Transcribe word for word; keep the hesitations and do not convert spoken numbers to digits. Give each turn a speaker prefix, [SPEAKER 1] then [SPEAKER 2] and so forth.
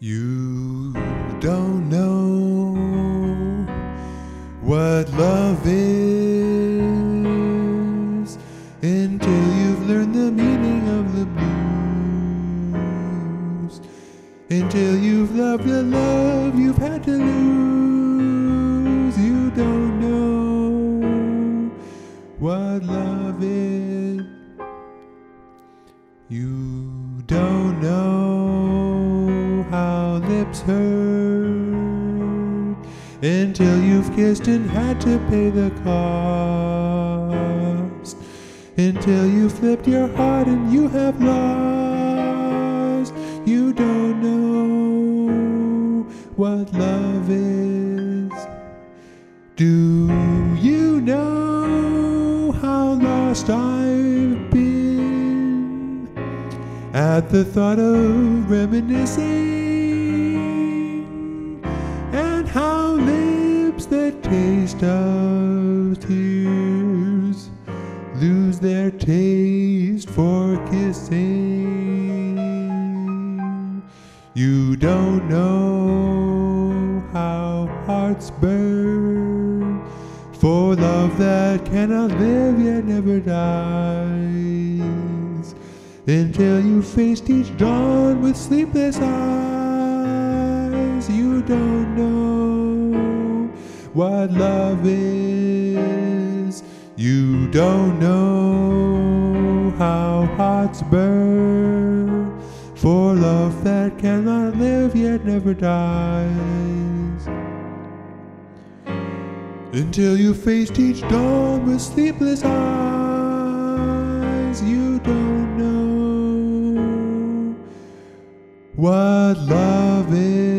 [SPEAKER 1] You don't know what love is until you've learned the meaning of the blues, until you've loved the love you've had to lose. You don't know what love is. You don't know how lips hurt until you've kissed and had to pay the cost, until you flipped your heart and you have lost. You don't know what love is. Do you know how lost I've been at the thought of reminiscing, and how lips that taste of tears lose their taste for kissing? You don't know how hearts burn for love that cannot live yet never dies, until you faced each dawn with sleepless eyes. You don't know what love is. You don't know how hearts burn for love that cannot live yet never dies, until you faced each dawn with sleepless eyes. You don't know what love is.